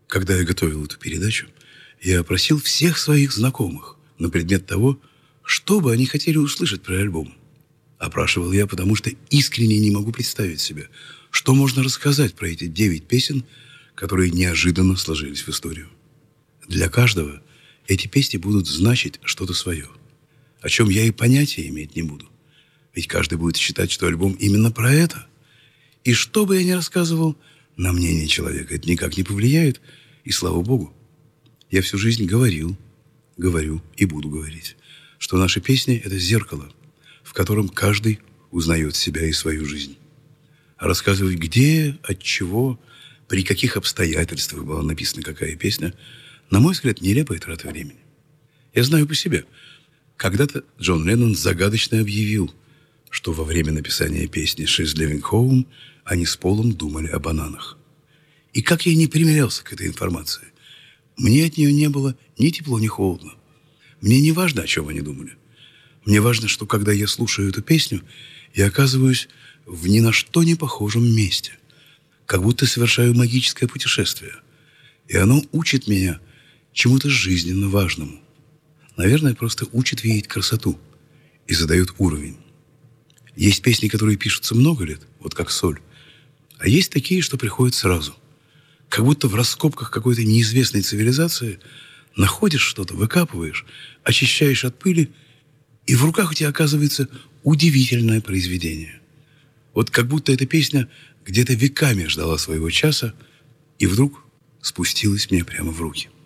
Когда я готовил эту передачу, я опросил всех своих знакомых на предмет того, что бы они хотели услышать про альбом. Опрашивал я, потому что искренне не могу представить себе, что можно рассказать про эти 9 песен, которые неожиданно сложились в историю. Для каждого эти песни будут значить что-то свое, о чем я и понятия иметь не буду. Ведь каждый будет считать, что альбом именно про это. И что бы я ни рассказывал, на мнение человека это никак не повлияет, и слава богу. Я всю жизнь говорил, говорю и буду говорить, что наши песни – это зеркало, в котором каждый узнает себя и свою жизнь. А рассказывать, где, от чего, при каких обстоятельствах была написана какая песня, на мой взгляд, нелепая трата времени. Я знаю по себе. Когда-то Джон Леннон загадочно объявил, что во время написания песни «She's Living Home» они с Полом думали о бананах. И как я не примирялся к этой информации, мне от нее не было ни тепло, ни холодно. Мне не важно, о чем они думали. Мне важно, что когда я слушаю эту песню, я оказываюсь в ни на что не похожем месте. Как будто совершаю магическое путешествие. И оно учит меня чему-то жизненно важному. Наверное, просто учит видеть красоту и задает уровень. Есть песни, которые пишутся много лет, вот как «Соль». А есть такие, что приходят сразу. Как будто в раскопках какой-то неизвестной цивилизации находишь что-то, выкапываешь, очищаешь от пыли, и в руках у тебя оказывается удивительное произведение. Вот как будто эта песня где-то веками ждала своего часа, и вдруг спустилась мне прямо в руки.